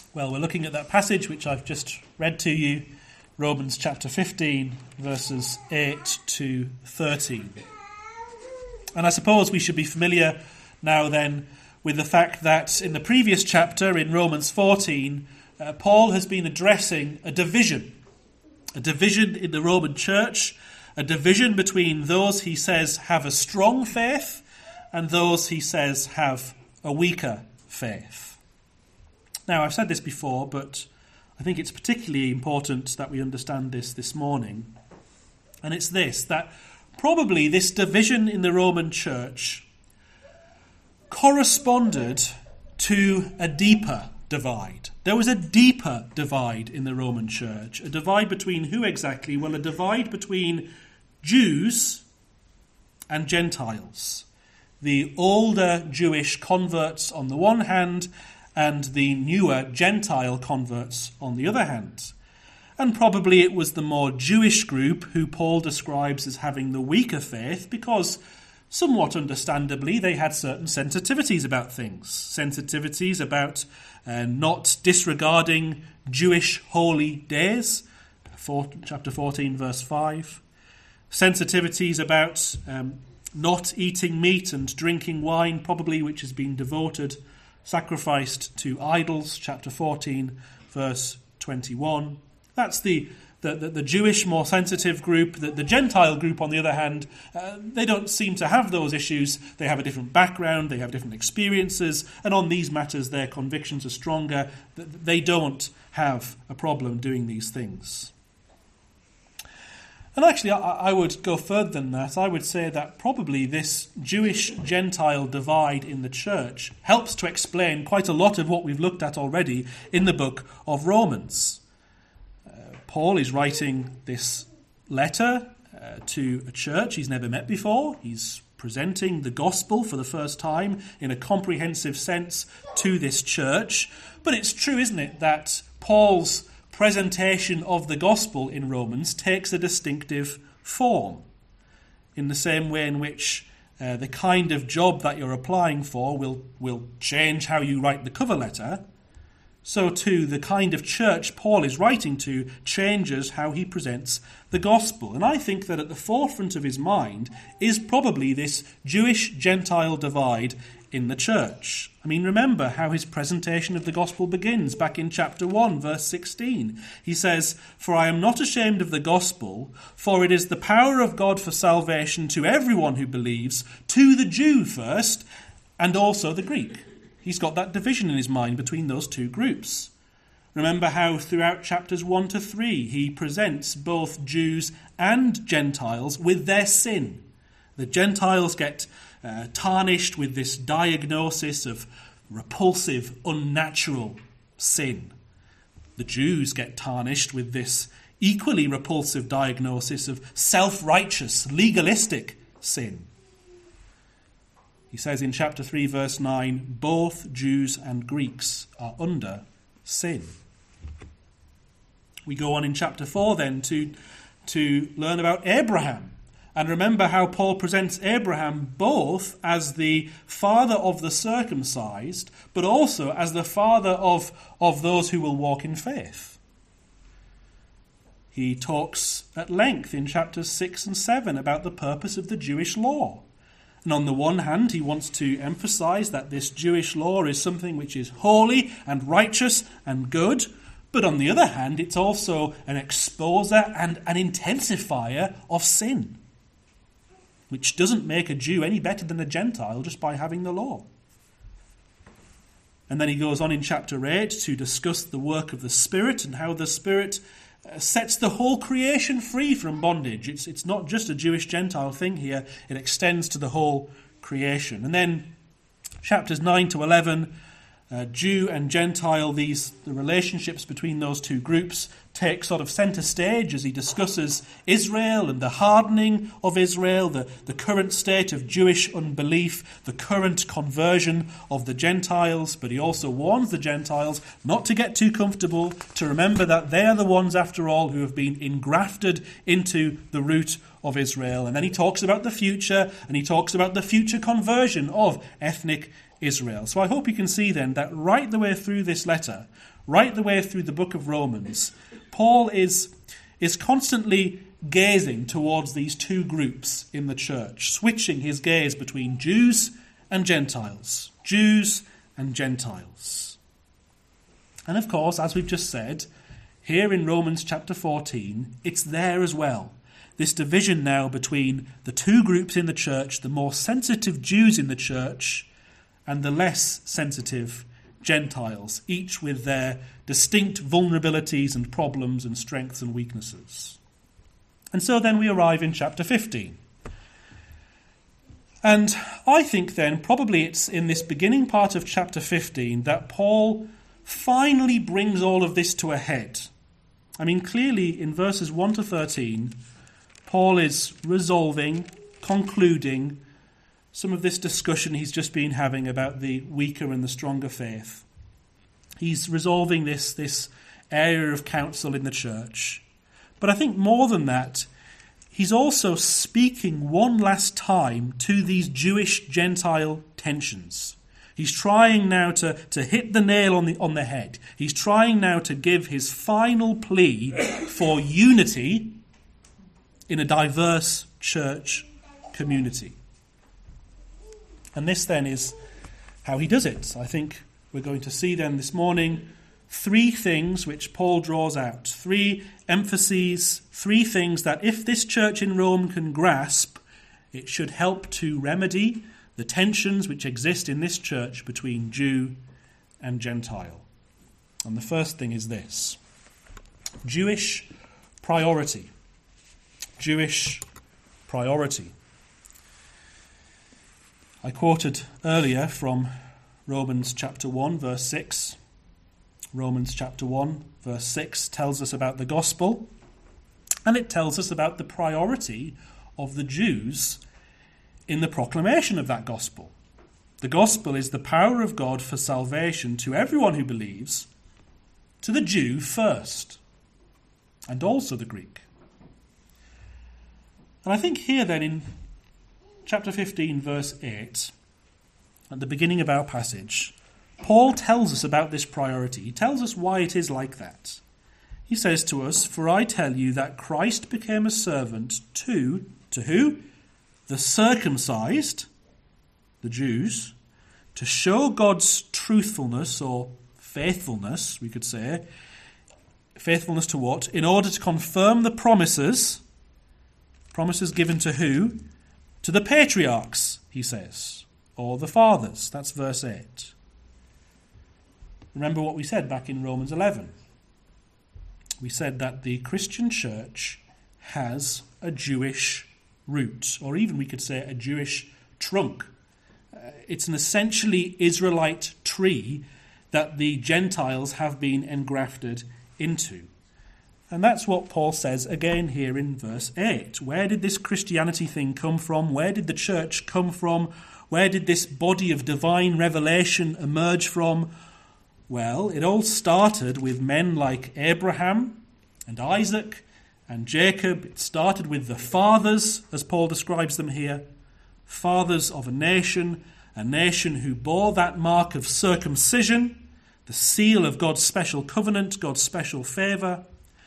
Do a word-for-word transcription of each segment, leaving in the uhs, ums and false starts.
Well, we're looking at that passage which I've just read to you, Romans chapter fifteen, verses eight to thirteen. And I suppose we should be familiar now then with the fact that in the previous chapter, in Romans fourteen, uh, Paul has been addressing a division, a division in the Roman church, a division between those he says have a strong faith and those he says have a weaker faith. Now, I've said this before, but I think it's particularly important that we understand this this morning. And it's this, that probably this division in the Roman church corresponded to a deeper divide. There was a deeper divide in the Roman church. A divide between who exactly? Well, a divide between Jews and Gentiles. The older Jewish converts on the one hand, and the newer Gentile converts on the other hand. And probably it was the more Jewish group who Paul describes as having the weaker faith because, somewhat understandably, they had certain sensitivities about things. Sensitivities about uh, not disregarding Jewish holy days, four, chapter fourteen, verse five. Sensitivities about um, not eating meat and drinking wine, probably which has been devoted, sacrificed to idols, chapter fourteen, verse twenty-one. That's the, the, the, the Jewish, more sensitive group. The, the Gentile group, on the other hand, uh, they don't seem to have those issues. They have a different background, they have different experiences, and on these matters their convictions are stronger. They don't have a problem doing these things. And actually, I, I would go further than that. I would say that probably this Jewish-Gentile divide in the church helps to explain quite a lot of what we've looked at already in the book of Romans. Paul is writing this letter uh, to a church he's never met before. He's presenting the gospel for the first time in a comprehensive sense to this church. But it's true, isn't it, that Paul's presentation of the gospel in Romans takes a distinctive form, in the same way in which uh, the kind of job that you're applying for will, will change how you write the cover letter. So too, the kind of church Paul is writing to changes how he presents the gospel. And I think that at the forefront of his mind is probably this Jewish-Gentile divide in the church. I mean, remember how his presentation of the gospel begins back in chapter one, verse sixteen. He says, "For I am not ashamed of the gospel, for it is the power of God for salvation to everyone who believes, to the Jew first, and also the Greek." He's got that division in his mind between those two groups. Remember how throughout chapters one to three he presents both Jews and Gentiles with their sin. The Gentiles get uh, tarnished with this diagnosis of repulsive, unnatural sin. The Jews get tarnished with this equally repulsive diagnosis of self-righteous, legalistic sin. He says in chapter three, verse nine, both Jews and Greeks are under sin. We go on in chapter four then to, to learn about Abraham. And remember how Paul presents Abraham both as the father of the circumcised, but also as the father of, of those who will walk in faith. He talks at length in chapters six and seven about the purpose of the Jewish law. And on the one hand, he wants to emphasize that this Jewish law is something which is holy and righteous and good. But on the other hand, it's also an exposer and an intensifier of sin, which doesn't make a Jew any better than a Gentile just by having the law. And then he goes on in chapter eight to discuss the work of the Spirit and how the Spirit sets the whole creation free from bondage. It's, it's not just a Jewish-Gentile thing here. It extends to the whole creation. And then chapters nine to eleven, uh, Jew and Gentile, these the relationships between those two groups take sort of centre stage as he discusses Israel and the hardening of Israel, the, the current state of Jewish unbelief, the current conversion of the Gentiles. But he also warns the Gentiles not to get too comfortable, to remember that they are the ones, after all, who have been engrafted into the root of Israel. And then he talks about the future, and he talks about the future conversion of ethnic Israel. So I hope you can see then that right the way through this letter, right the way through the book of Romans, Paul is, is constantly gazing towards these two groups in the church, switching his gaze between Jews and Gentiles. Jews and Gentiles. And of course, as we've just said, here in Romans chapter fourteen, it's there as well. This division now between the two groups in the church, the more sensitive Jews in the church and the less sensitive Gentiles, each with their distinct vulnerabilities and problems and strengths and weaknesses. And so then we arrive in chapter fifteen. And I think then probably it's in this beginning part of chapter fifteen that Paul finally brings all of this to a head. I mean, clearly in verses one to thirteen, Paul is resolving, concluding some of this discussion he's just been having about the weaker and the stronger faith. He's resolving this, this area of counsel in the church. But I think more than that, he's also speaking one last time to these Jewish-Gentile tensions. He's trying now to, to hit the nail on the, on the head. He's trying now to give his final plea for unity in a diverse church community. And this then is how he does it. I think we're going to see then this morning three things which Paul draws out, three emphases, three things that if this church in Rome can grasp, it should help to remedy the tensions which exist in this church between Jew and Gentile. And the first thing is this: Jewish priority. Jewish priority. I quoted earlier from Romans chapter one, verse six. Romans chapter one, verse six tells us about the gospel, and it tells us about the priority of the Jews in the proclamation of that gospel. The gospel is the power of God for salvation to everyone who believes, to the Jew first, and also the Greek. And I think here then in chapter fifteen, verse eight, at the beginning of our passage, Paul tells us about this priority. He tells us why it is like that. He says to us, "For I tell you that Christ became a servant to," to who? "The circumcised," the Jews, "to show God's truthfulness," or faithfulness, we could say. Faithfulness to what? "In order to confirm the promises," promises given to who? To the patriarchs, he says, or the fathers. That's verse eight. Remember what we said back in Romans eleven. We said that the Christian church has a Jewish root, or even we could say a Jewish trunk. Uh, it's an essentially Israelite tree that the Gentiles have been engrafted into. And that's what Paul says again here in verse eight. Where did this Christianity thing come from? Where did the church come from? Where did this body of divine revelation emerge from? Well, it all started with men like Abraham and Isaac and Jacob. It started with the fathers, as Paul describes them here. Fathers of a nation, a nation who bore that mark of circumcision, the seal of God's special covenant, God's special favour.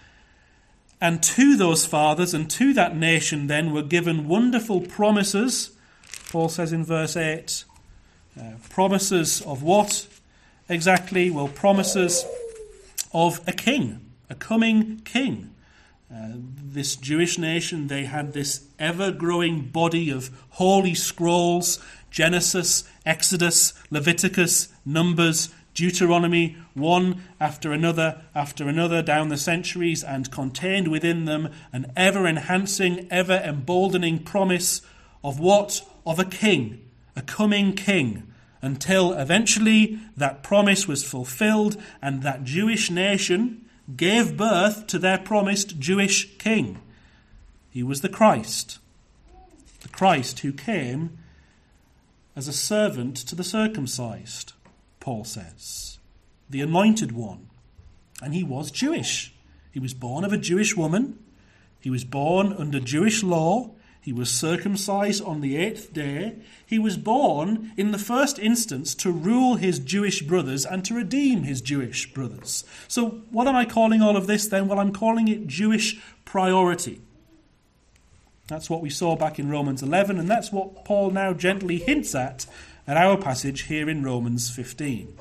And to those fathers and to that nation then were given wonderful promises. Paul says in verse eight, uh, promises of what exactly? Well, promises of a king, a coming king. Uh, this Jewish nation, they had this ever-growing body of holy scrolls, Genesis, Exodus, Leviticus, Numbers, Deuteronomy, one after another after another down the centuries, and contained within them an ever-enhancing, ever-emboldening promise of what? Of a king, a coming king, until eventually that promise was fulfilled and that Jewish nation gave birth to their promised Jewish king. He was the Christ, the Christ who came as a servant to the circumcised, Paul says, the anointed one. And he was Jewish. He was born of a Jewish woman. He was born under Jewish law. He was circumcised on the eighth day. He was born in the first instance to rule his Jewish brothers and to redeem his Jewish brothers. So what am I calling all of this then? Well, I'm calling it Jewish priority. That's what we saw back in Romans eleven, and that's what Paul now gently hints at at our passage here in Romans fifteen.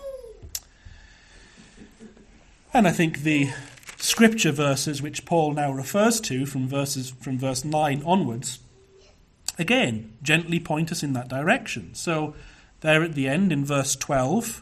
And I think the scripture verses which Paul now refers to from verses from verse nine onwards, again, gently point us in that direction. So there at the end in verse twelve,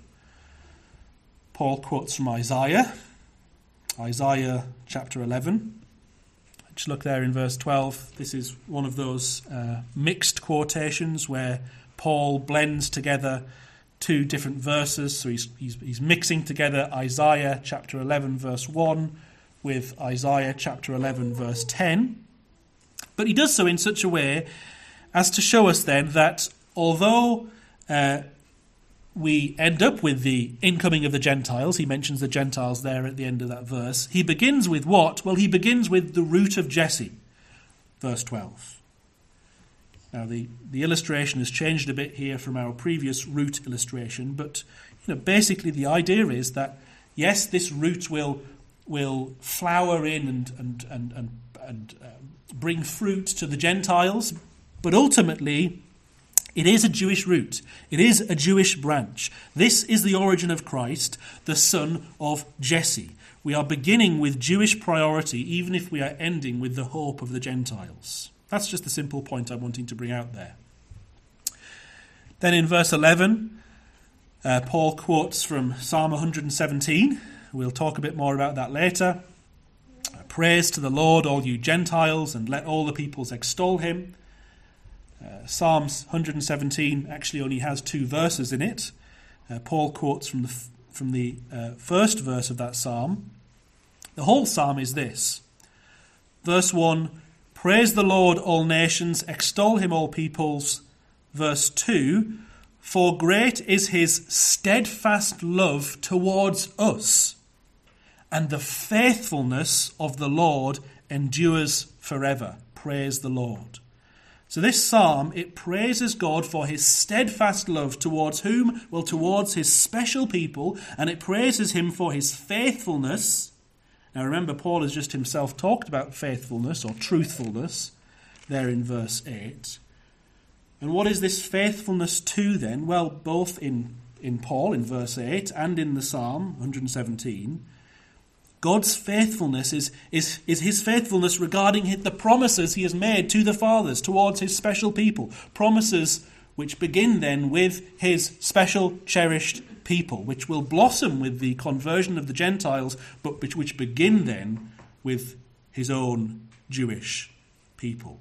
Paul quotes from Isaiah, Isaiah chapter eleven. Just look there in verse twelve. This is one of those uh, mixed quotations where Paul blends together two different verses. So he's, he's, he's mixing together Isaiah chapter eleven verse one with Isaiah chapter eleven verse ten. But he does so in such a way as to show us then that although uh, we end up with the incoming of the Gentiles, he mentions the Gentiles there at the end of that verse, he begins with what? Well, he begins with the root of Jesse, verse twelve. Now, the, the illustration has changed a bit here from our previous root illustration, but you know, basically the idea is that, yes, this root will will flower in and and and and, and uh, bring fruit to the Gentiles, but ultimately it is a Jewish root. It is a Jewish branch. This is the origin of Christ, the son of Jesse. We are beginning with Jewish priority, even if we are ending with the hope of the Gentiles. That's just the simple point I'm wanting to bring out there. Then in verse eleven, uh, Paul quotes from Psalm one seventeen. We'll talk a bit more about that later. Praise to the Lord, all you Gentiles, and let all the peoples extol him. Uh, Psalms one seventeen actually only has two verses in it. Uh, Paul quotes from the, from the uh, first verse of that psalm. The whole psalm is this. Verse one, praise the Lord, all nations, extol him, all peoples. Verse two, for great is his steadfast love towards us, and the faithfulness of the Lord endures forever. Praise the Lord. So this psalm, it praises God for his steadfast love towards whom? Well, towards his special people, and it praises him for his faithfulness. Now remember, Paul has just himself talked about faithfulness or truthfulness there in verse eight. And what is this faithfulness to then? Well, both in, in Paul in verse eight and in the Psalm one seventeen, God's faithfulness is, is, is his faithfulness regarding the promises he has made to the fathers towards his special people. Promises which begin then with his special cherished people, which will blossom with the conversion of the Gentiles, but which, which begin then with his own Jewish people.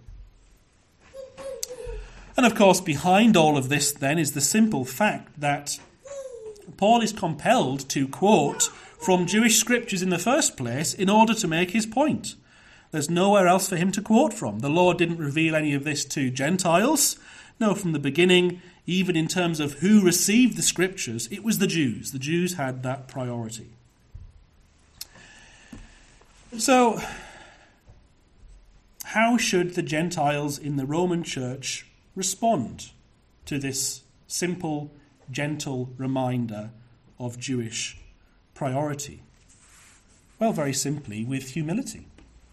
And of course, behind all of this then is the simple fact that Paul is compelled to quote from Jewish scriptures in the first place in order to make his point. There's nowhere else for him to quote from. The Lord didn't reveal any of this to Gentiles. No, from the beginning, even in terms of who received the scriptures, it was the Jews. The Jews had that priority. So, how should the Gentiles in the Roman Church respond to this simple, gentle reminder of Jewish priority? Well, very simply, with humility.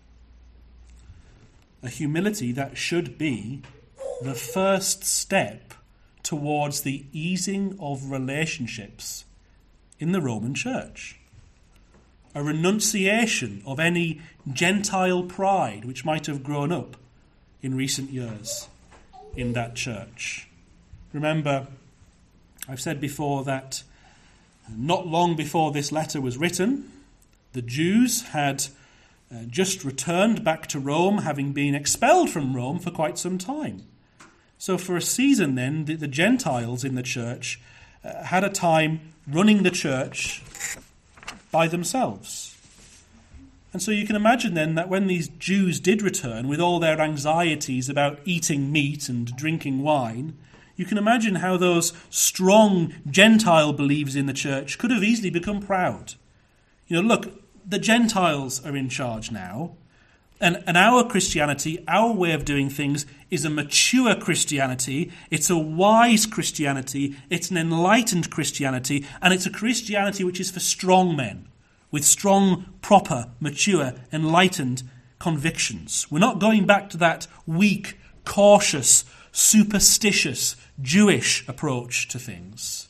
A humility that should be the first step towards the easing of relationships in the Roman Church. A renunciation of any Gentile pride which might have grown up in recent years in that church. Remember, I've said before that not long before this letter was written, the Jews had uh, just returned back to Rome, having been expelled from Rome for quite some time. So for a season then, the, the Gentiles in the church uh, had a time running the church by themselves. And so you can imagine then that when these Jews did return with all their anxieties about eating meat and drinking wine, you can imagine how those strong Gentile believers in the church could have easily become proud. You know, look, the Gentiles are in charge now. And, and our Christianity, our way of doing things, is a mature Christianity. It's a wise Christianity. It's an enlightened Christianity. And it's a Christianity which is for strong men, with strong, proper, mature, enlightened convictions. We're not going back to that weak, cautious, superstitious, Jewish approach to things.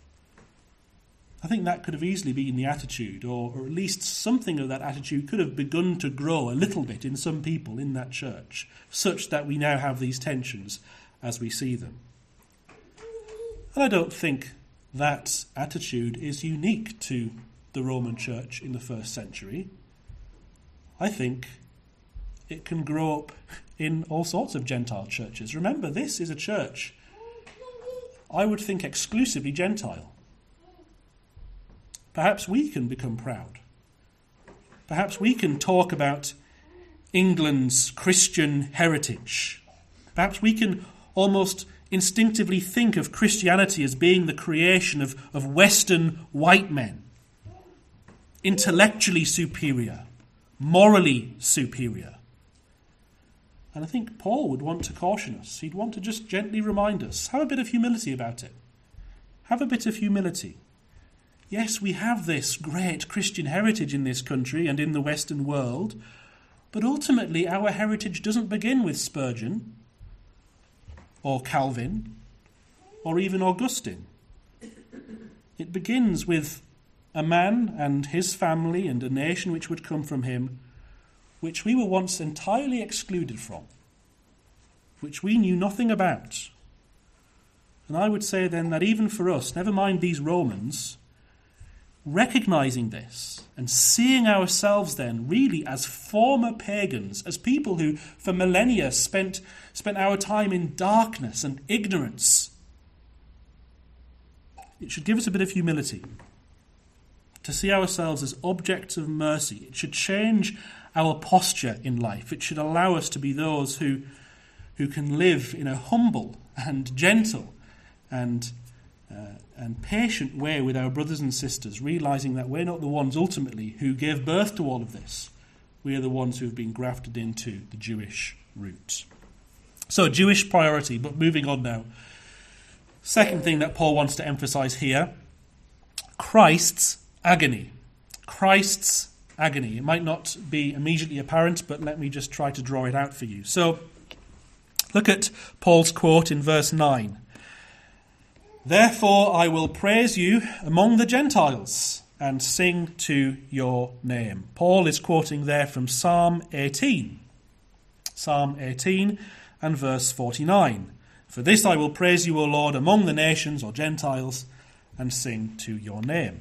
I think that could have easily been the attitude, or, or at least something of that attitude could have begun to grow a little bit in some people in that church, such that we now have these tensions as we see them. And I don't think that attitude is unique to the Roman Church in the first century. I think it can grow up in all sorts of Gentile churches. Remember, this is a church, I would think, exclusively Gentile. Perhaps we can become proud. Perhaps we can talk about England's Christian heritage. Perhaps we can almost instinctively think of Christianity as being the creation of, of Western white men, intellectually superior, morally superior. And I think Paul would want to caution us. He'd want to just gently remind us. Have a bit of humility about it. Have a bit of humility. Yes, we have this great Christian heritage in this country and in the Western world, but ultimately our heritage doesn't begin with Spurgeon or Calvin or even Augustine. It begins with a man and his family and a nation which would come from him, which we were once entirely excluded from, which we knew nothing about. And I would say then that even for us, never mind these Romans, recognizing this and seeing ourselves then really as former pagans, as people who for millennia spent, spent our time in darkness and ignorance, it should give us a bit of humility to see ourselves as objects of mercy. It should change our posture in life. It should allow us to be those who, who can live in a humble and gentle and Uh, and patient way with our brothers and sisters, realizing that we're not the ones ultimately who gave birth to all of this. We are the ones who have been grafted into the Jewish root. So, Jewish priority, but moving on now. Second thing that Paul wants to emphasize here, Christ's agony. Christ's agony. It might not be immediately apparent, but let me just try to draw it out for you. So, look at Paul's quote in verse nine. Therefore I will praise you among the Gentiles and sing to your name. Paul is quoting there from Psalm eighteen. Psalm eighteen and verse forty-nine. For this I will praise you, O Lord, among the nations or Gentiles, and sing to your name.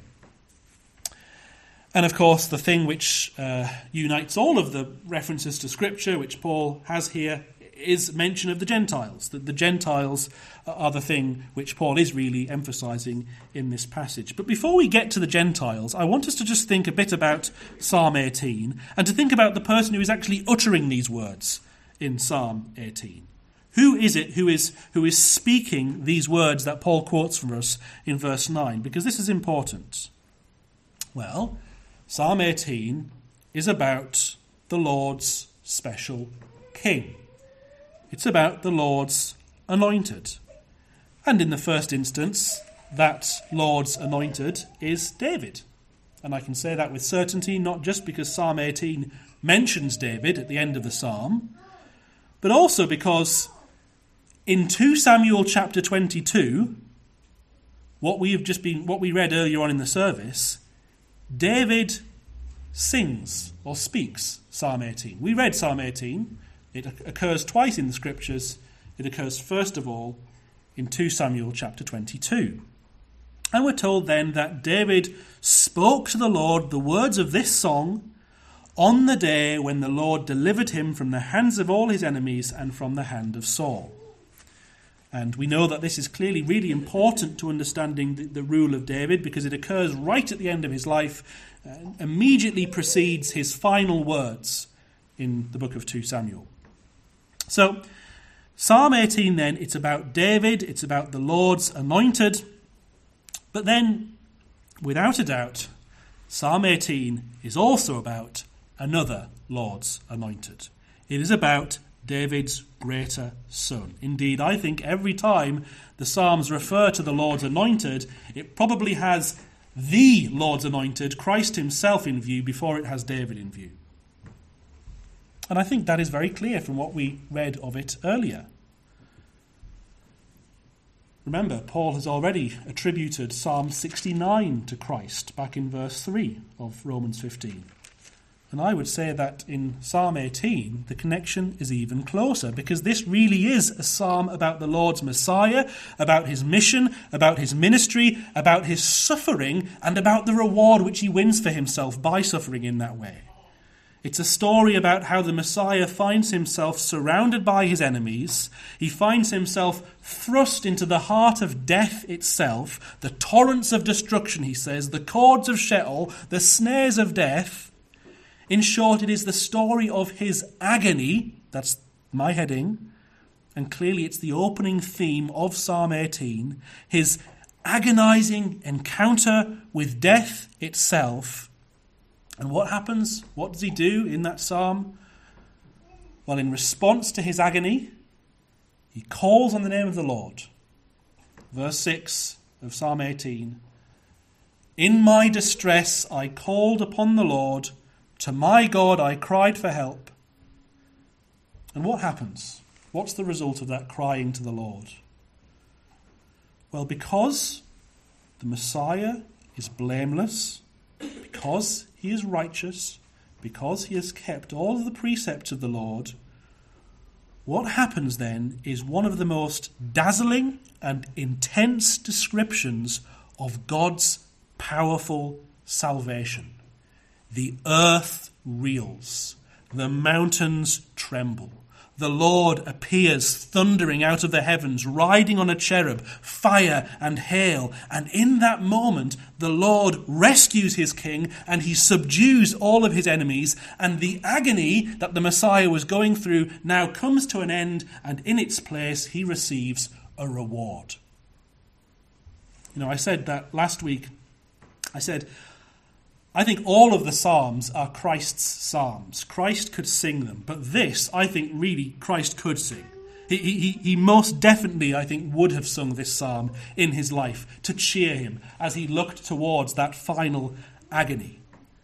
And of course, the thing which uh, unites all of the references to Scripture, which Paul has here, is mention of the Gentiles. That the Gentiles are the thing which Paul is really emphasizing in this passage. But before we get to the Gentiles, I want us to just think a bit about Psalm eighteen and to think about the person who is actually uttering these words in Psalm eighteen. Who is it who is who is speaking these words that Paul quotes from us in verse nine? Because this is important. Well, Psalm eighteen is about the Lord's special king. It's about the Lord's anointed. And in the first instance, that Lord's anointed is David. And I can say that with certainty, not just because Psalm eighteen mentions David at the end of the psalm, but also because in two Samuel chapter twenty-two, what we have just been, what we read earlier on in the service, David sings or speaks Psalm eighteen. We read Psalm eighteen. It occurs twice in the Scriptures. It occurs first of all in two Samuel chapter twenty-two. And we're told then that David spoke to the Lord the words of this song on the day when the Lord delivered him from the hands of all his enemies and from the hand of Saul. And we know that this is clearly really important to understanding the, the rule of David, because it occurs right at the end of his life, uh, immediately precedes his final words in the book of two Samuel. So, Psalm eighteen then, it's about David, it's about the Lord's anointed, but then, without a doubt, Psalm eighteen is also about another Lord's anointed. It is about David's greater son. Indeed, I think every time the Psalms refer to the Lord's anointed, it probably has the Lord's anointed, Christ himself, in view before it has David in view. And I think that is very clear from what we read of it earlier. Remember, Paul has already attributed Psalm sixty-nine to Christ back in verse three of Romans fifteen. And I would say that in Psalm eighteen, the connection is even closer, because this really is a psalm about the Lord's Messiah, about his mission, about his ministry, about his suffering, and about the reward which he wins for himself by suffering in that way. It's a story about how the Messiah finds himself surrounded by his enemies. He finds himself thrust into the heart of death itself, the torrents of destruction, he says, the cords of Sheol, the snares of death. In short, it is the story of his agony, that's my heading, and clearly it's the opening theme of Psalm eighteen, his agonizing encounter with death itself. And what happens? What does he do in that psalm? Well, in response to his agony, he calls on the name of the Lord. Verse six of Psalm eighteen, "In my distress I called upon the Lord. To my God I cried for help." And what happens? What's the result of that crying to the Lord? Well, because the Messiah is blameless, because he is righteous, because he has kept all of the precepts of the Lord, what happens then is one of the most dazzling and intense descriptions of God's powerful salvation. The earth reels, the mountains tremble. The Lord appears thundering out of the heavens, riding on a cherub, fire and hail. And in that moment, the Lord rescues his king and he subdues all of his enemies. And the agony that the Messiah was going through now comes to an end, and in its place, he receives a reward. You know, I said that last week. I said, I think all of the Psalms are Christ's Psalms. Christ could sing them. But this, I think, really Christ could sing. He, he, he most definitely, I think, would have sung this psalm in his life to cheer him as he looked towards that final agony.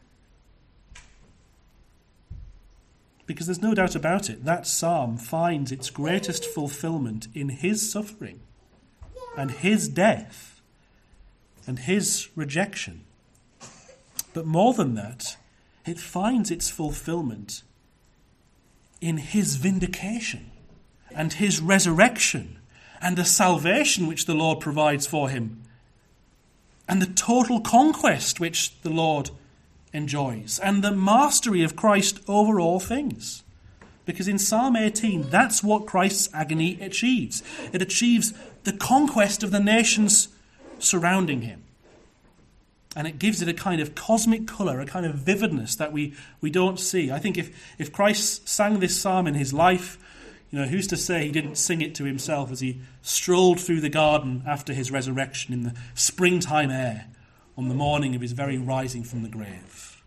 Because there's no doubt about it, that psalm finds its greatest fulfillment in his suffering and his death and his rejection. But more than that, it finds its fulfillment in his vindication and his resurrection and the salvation which the Lord provides for him and the total conquest which the Lord enjoys and the mastery of Christ over all things. Because in Psalm eighteen, that's what Christ's agony achieves. It achieves the conquest of the nations surrounding him. And it gives it a kind of cosmic colour, a kind of vividness that we, we don't see. I think if, if Christ sang this psalm in his life, you know, who's to say he didn't sing it to himself as he strolled through the garden after his resurrection in the springtime air on the morning of his very rising from the grave.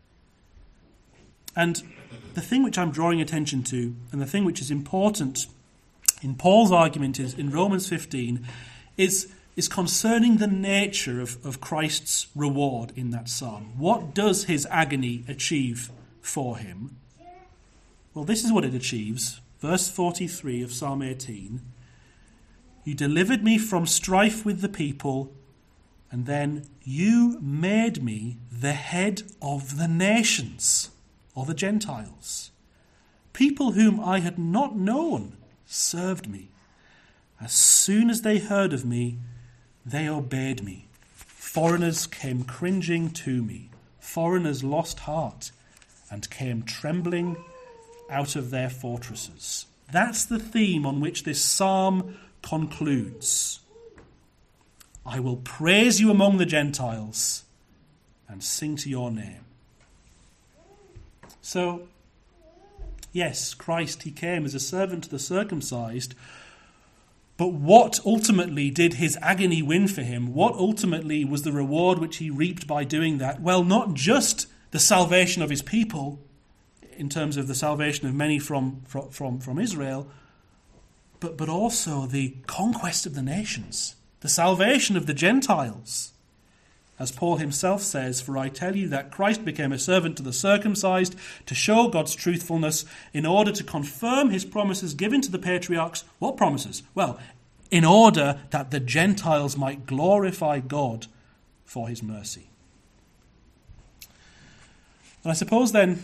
And the thing which I'm drawing attention to, and the thing which is important in Paul's argument is in Romans fifteen, is is concerning the nature of, of Christ's reward in that psalm. What does his agony achieve for him? Well, this is what it achieves. Verse forty-three of Psalm eighteen. "You delivered me from strife with the people, and then you made me the head of the nations," or the Gentiles. "People whom I had not known served me. As soon as they heard of me, they obeyed me. Foreigners came cringing to me. Foreigners lost heart and came trembling out of their fortresses." That's the theme on which this psalm concludes. "I will praise you among the Gentiles and sing to your name." So, yes, Christ, he came as a servant to the circumcised. But what ultimately did his agony win for him? What ultimately was the reward which he reaped by doing that? Well, not just the salvation of his people, in terms of the salvation of many from, from, from, from Israel, but, but also the conquest of the nations, the salvation of the Gentiles. As Paul himself says, "For I tell you that Christ became a servant to the circumcised to show God's truthfulness in order to confirm his promises given to the patriarchs." What promises? Well, in order that the Gentiles might glorify God for his mercy. And I suppose then,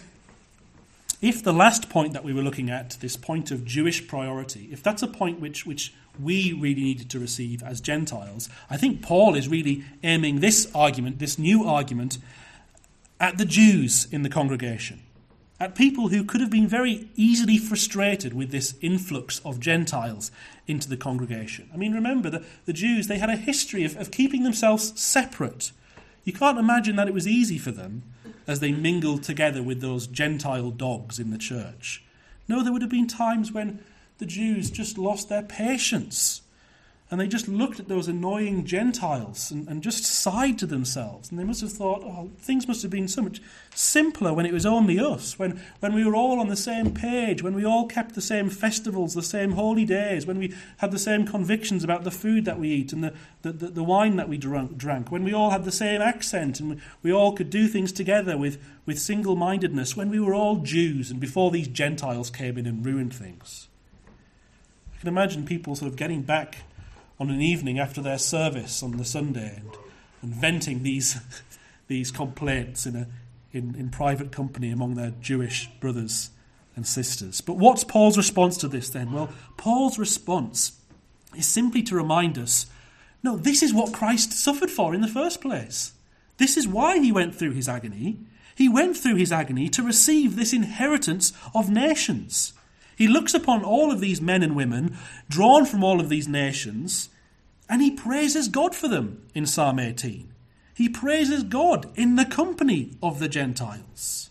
if the last point that we were looking at, this point of Jewish priority, if that's a point which, which we really needed to receive as Gentiles, I think Paul is really aiming this argument, this new argument, at the Jews in the congregation, at people who could have been very easily frustrated with this influx of Gentiles into the congregation. I mean, remember that the Jews, they had a history of, of keeping themselves separate. You can't imagine that it was easy for them as they mingled together with those Gentile dogs in the church. No, there would have been times when the Jews just lost their patience and they just looked at those annoying Gentiles and, and just sighed to themselves. And they must have thought, oh, things must have been so much simpler when it was only us, when, when we were all on the same page, when we all kept the same festivals, the same holy days, when we had the same convictions about the food that we eat and the, the, the, the wine that we drank, drank, when we all had the same accent and we all could do things together with, with single-mindedness, when we were all Jews and before these Gentiles came in and ruined things. I can imagine people sort of getting back on an evening after their service on the Sunday and, and venting these these complaints in a in, in private company among their Jewish brothers and sisters. But what's Paul's response to this then? Well, Paul's response is simply to remind us, no, this is what Christ suffered for in the first place. This is why he went through his agony. He went through his agony to receive this inheritance of nations. He looks upon all of these men and women drawn from all of these nations, and he praises God for them in Psalm eighteen. He praises God in the company of the Gentiles.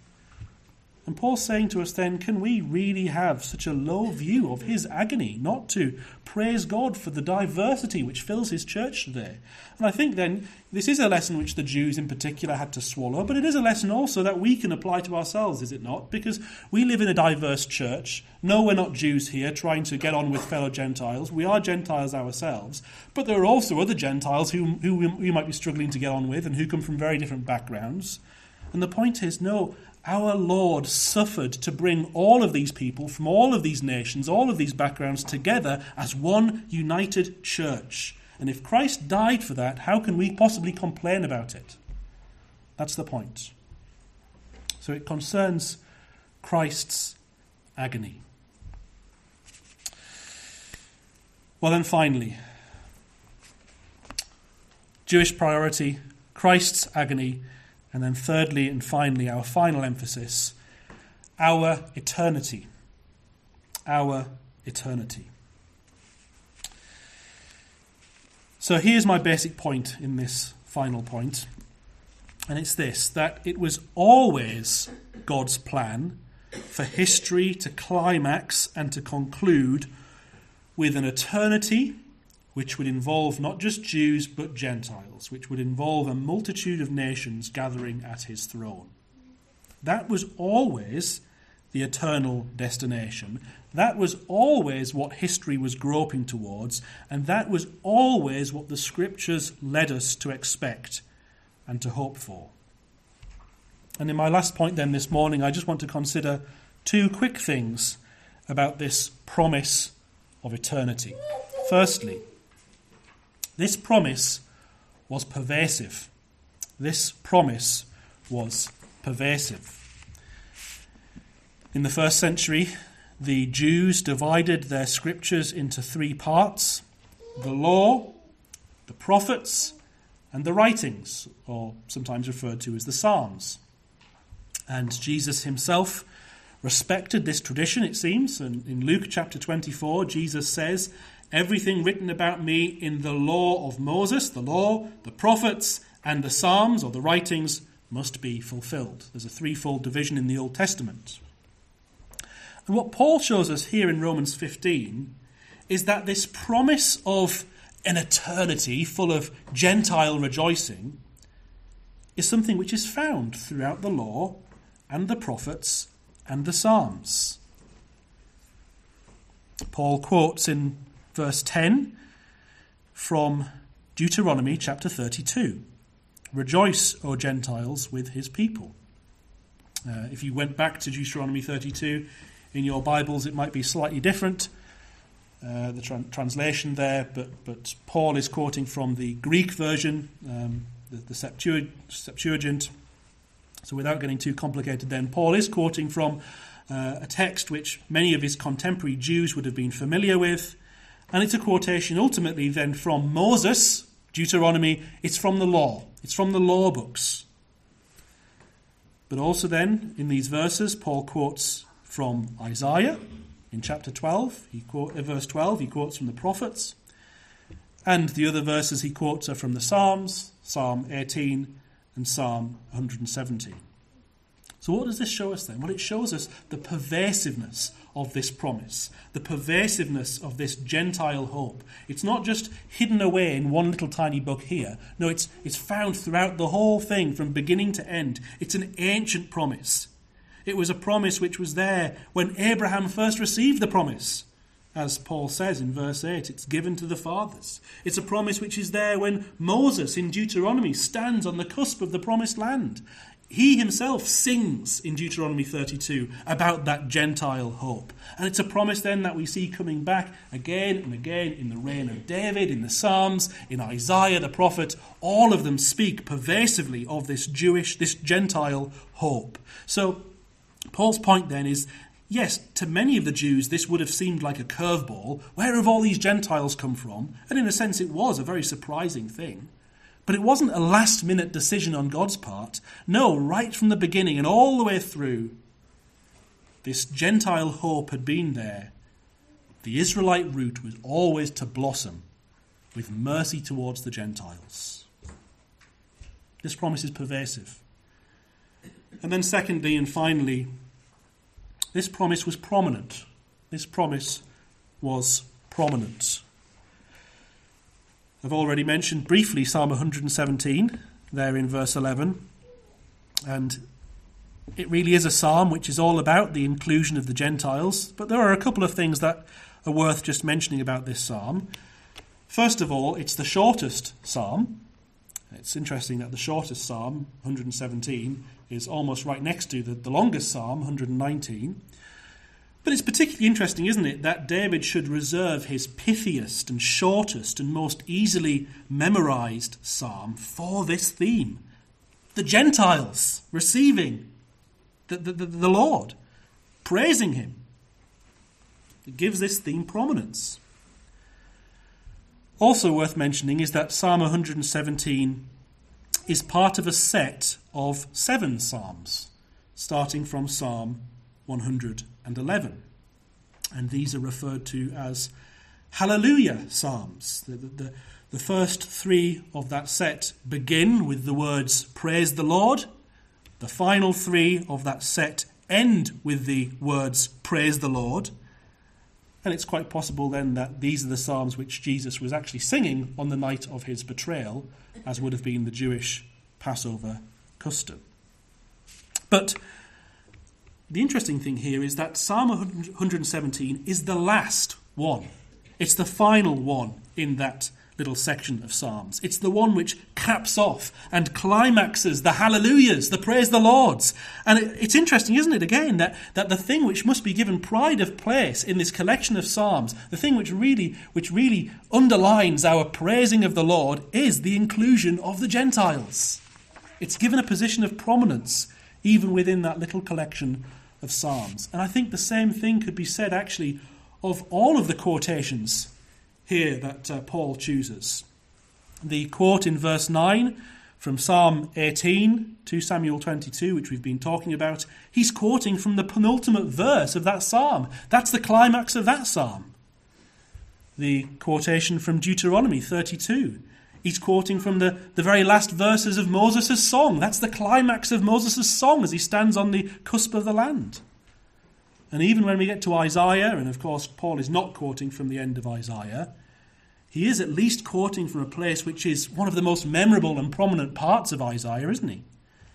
And Paul's saying to us then, can we really have such a low view of his agony, not to praise God for the diversity which fills his church today? And I think then this is a lesson which the Jews in particular had to swallow, but it is a lesson also that we can apply to ourselves, is it not? Because we live in a diverse church. No, we're not Jews here trying to get on with fellow Gentiles. We are Gentiles ourselves, but there are also other Gentiles who, who we might be struggling to get on with and who come from very different backgrounds. And the point is, no, our Lord suffered to bring all of these people from all of these nations, all of these backgrounds together as one united church. And if Christ died for that, how can we possibly complain about it? That's the point. So it concerns Christ's agony. Well, then finally, Jewish priority, Christ's agony, and then thirdly and finally, our final emphasis, our eternity. Our eternity. So here's my basic point in this final point, and it's this, that it was always God's plan for history to climax and to conclude with an eternity which would involve not just Jews but Gentiles, which would involve a multitude of nations gathering at his throne. That was always the eternal destination. That was always what history was groping towards, and that was always what the Scriptures led us to expect and to hope for. And in my last point then this morning, I just want to consider two quick things about this promise of eternity. Firstly, this promise was pervasive. This promise was pervasive. In the first century, the Jews divided their scriptures into three parts: the law, the prophets, and the writings, or sometimes referred to as the Psalms. And Jesus himself respected this tradition, it seems. And in Luke chapter twenty-four, Jesus says, "Everything written about me in the law of Moses," the law, the prophets, and the Psalms, or the writings, must be fulfilled. There's a threefold division in the Old Testament. And what Paul shows us here in Romans fifteen is that this promise of an eternity full of Gentile rejoicing is something which is found throughout the law and the prophets and the Psalms. Paul quotes in verse ten from Deuteronomy chapter thirty-two. Rejoice, O Gentiles, with his people. Uh, if you went back to Deuteronomy thirty-two in your Bibles, it might be slightly different, uh, the tra- translation there, but, but Paul is quoting from the Greek version, um, the, the Septuag- Septuagint. So without getting too complicated then, Paul is quoting from uh, a text which many of his contemporary Jews would have been familiar with, and it's a quotation ultimately then from Moses, Deuteronomy. It's from the law. It's from the law books. But also then, in these verses, Paul quotes from Isaiah in chapter twelve. He quote, uh, verse twelve, he quotes from the prophets. And the other verses he quotes are from the Psalms, Psalm eighteen and Psalm one hundred seventeen. So what does this show us then? Well, it shows us the pervasiveness of this promise, the pervasiveness of this Gentile hope. It's not just hidden away in one little tiny book here. No, it's, it's found throughout the whole thing from beginning to end. It's an ancient promise. It was a promise which was there when Abraham first received the promise. As Paul says in verse eight, it's given to the fathers. It's a promise which is there when Moses in Deuteronomy stands on the cusp of the promised land. He himself sings in Deuteronomy thirty-two about that Gentile hope. And it's a promise then that we see coming back again and again in the reign of David, in the Psalms, in Isaiah the prophet. All of them speak pervasively of this Jewish, this Gentile hope. So Paul's point then is, yes, to many of the Jews this would have seemed like a curveball. Where have all these Gentiles come from? And in a sense it was a very surprising thing. But it wasn't a last-minute decision on God's part. No, right from the beginning and all the way through, this Gentile hope had been there. The Israelite root was always to blossom with mercy towards the Gentiles. This promise is pervasive. And then secondly and finally, this promise was prominent. This promise was prominent. I've already mentioned briefly Psalm one hundred seventeen, there in verse eleven. And it really is a psalm which is all about the inclusion of the Gentiles. But there are a couple of things that are worth just mentioning about this psalm. First of all, it's the shortest psalm. It's interesting that the shortest psalm, one hundred seventeen, is almost right next to the, the longest psalm, one hundred nineteen. But it's particularly interesting, isn't it, that David should reserve his pithiest and shortest and most easily memorized psalm for this theme. The Gentiles receiving the, the, the, the Lord, praising him. It gives this theme prominence. Also worth mentioning is that Psalm one hundred seventeen is part of a set of seven psalms, starting from Psalm one hundred eleven. And these are referred to as Hallelujah Psalms. The, the, the first three of that set begin with the words, Praise the Lord. The final three of that set end with the words, Praise the Lord. And it's quite possible then that these are the psalms which Jesus was actually singing on the night of his betrayal, as would have been the Jewish Passover custom. But the interesting thing here is that Psalm one hundred seventeen is the last one. It's the final one in that little section of Psalms. It's the one which caps off and climaxes the hallelujahs, the praise the Lords. And it, it's interesting, isn't it, again, that, that the thing which must be given pride of place in this collection of Psalms, the thing which really, which really underlines our praising of the Lord, is the inclusion of the Gentiles. It's given a position of prominence even within that little collection of Psalms. And I think the same thing could be said actually of all of the quotations here that uh, Paul chooses. The quote in verse nine from Psalm eighteen, Second Samuel twenty-two, which we've been talking about, he's quoting from the penultimate verse of that psalm. That's the climax of that psalm. The quotation from Deuteronomy thirty-two, he's quoting from the, the very last verses of Moses' song. That's the climax of Moses' song as he stands on the cusp of the land. And even when we get to Isaiah, and of course Paul is not quoting from the end of Isaiah, he is at least quoting from a place which is one of the most memorable and prominent parts of Isaiah, isn't he?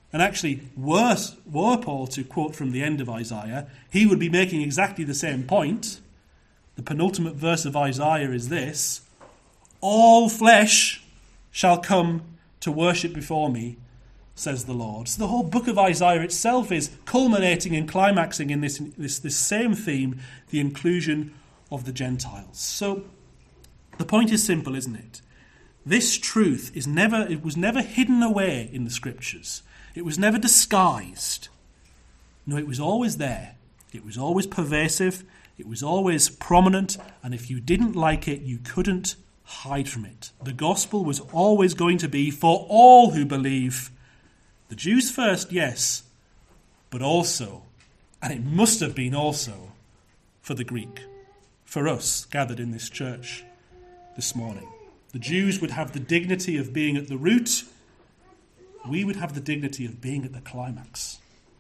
And actually, worse, were Paul to quote from the end of Isaiah, he would be making exactly the same point. The penultimate verse of Isaiah is this: all flesh shall come to worship before me, says the Lord. So the whole book of Isaiah itself is culminating and climaxing in this, this, this same theme, the inclusion of the Gentiles. So the point is simple, isn't it? This truth is never, it was never hidden away in the Scriptures. It was never disguised. No, it was always there. It was always pervasive. It was always prominent. And if you didn't like it, you couldn't hide from it. The gospel was always going to be for all who believe. The Jews first, yes, but also, and it must have been also, for the Greek, for us gathered in this church this morning. The Jews would have the dignity of being at the root. We would have the dignity of being at the climax.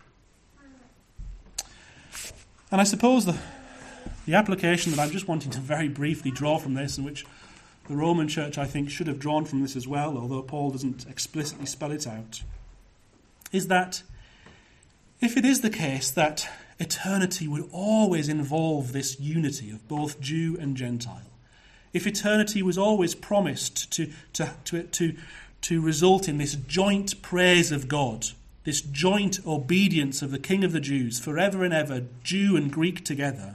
And I suppose the, the application that I'm just wanting to very briefly draw from this, and which the Roman church, I think, should have drawn from this as well, although Paul doesn't explicitly spell it out, is that if it is the case that eternity would always involve this unity of both Jew and Gentile, if eternity was always promised to, to, to, to, to result in this joint praise of God, this joint obedience of the King of the Jews, forever and ever, Jew and Greek together,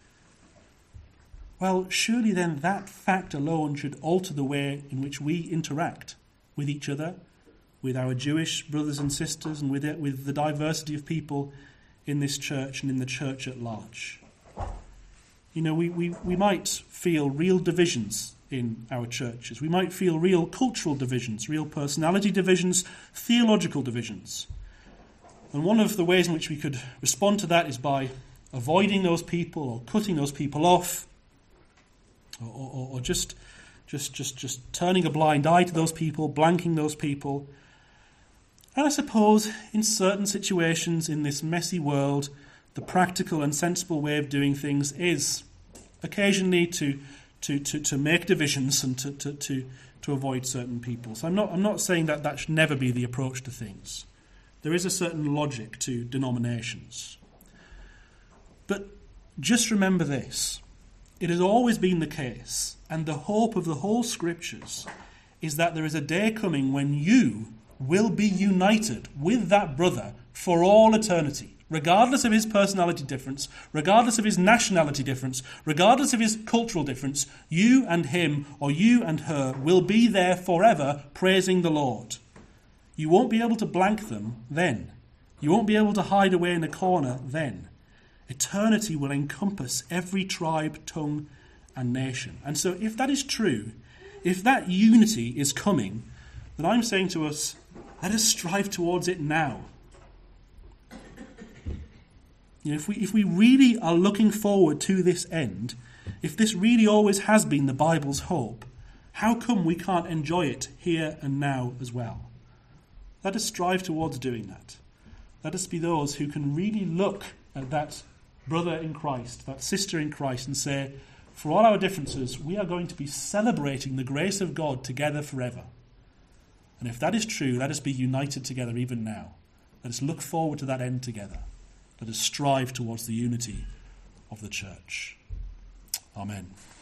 well, surely then that fact alone should alter the way in which we interact with each other, with our Jewish brothers and sisters, and with it, with the diversity of people in this church and in the church at large. You know, we, we, we might feel real divisions in our churches. We might feel real cultural divisions, real personality divisions, theological divisions. And one of the ways in which we could respond to that is by avoiding those people or cutting those people off, or, or, or just, just, just, just turning a blind eye to those people, blanking those people. And I suppose in certain situations in this messy world, the practical and sensible way of doing things is occasionally to to, to, to make divisions and to, to, to, to avoid certain people. So I'm not I'm not saying that that should never be the approach to things. There is a certain logic to denominations. But just remember this. It has always been the case, and the hope of the whole Scriptures is that there is a day coming when you will be united with that brother for all eternity, regardless of his personality difference, regardless of his nationality difference, regardless of his cultural difference. You and him, or you and her, will be there forever praising the Lord. You won't be able to blank them then. You won't be able to hide away in a corner then. Eternity will encompass every tribe, tongue, and nation. And so if that is true, if that unity is coming, then I'm saying to us, let us strive towards it now. You know, if we if we really are looking forward to this end, if this really always has been the Bible's hope, how come we can't enjoy it here and now as well? Let us strive towards doing that. Let us be those who can really look at that brother in Christ, that sister in Christ, and say, for all our differences, we are going to be celebrating the grace of God together forever. And if that is true, let us be united together even now. Let us look forward to that end together. Let us strive towards the unity of the church. Amen.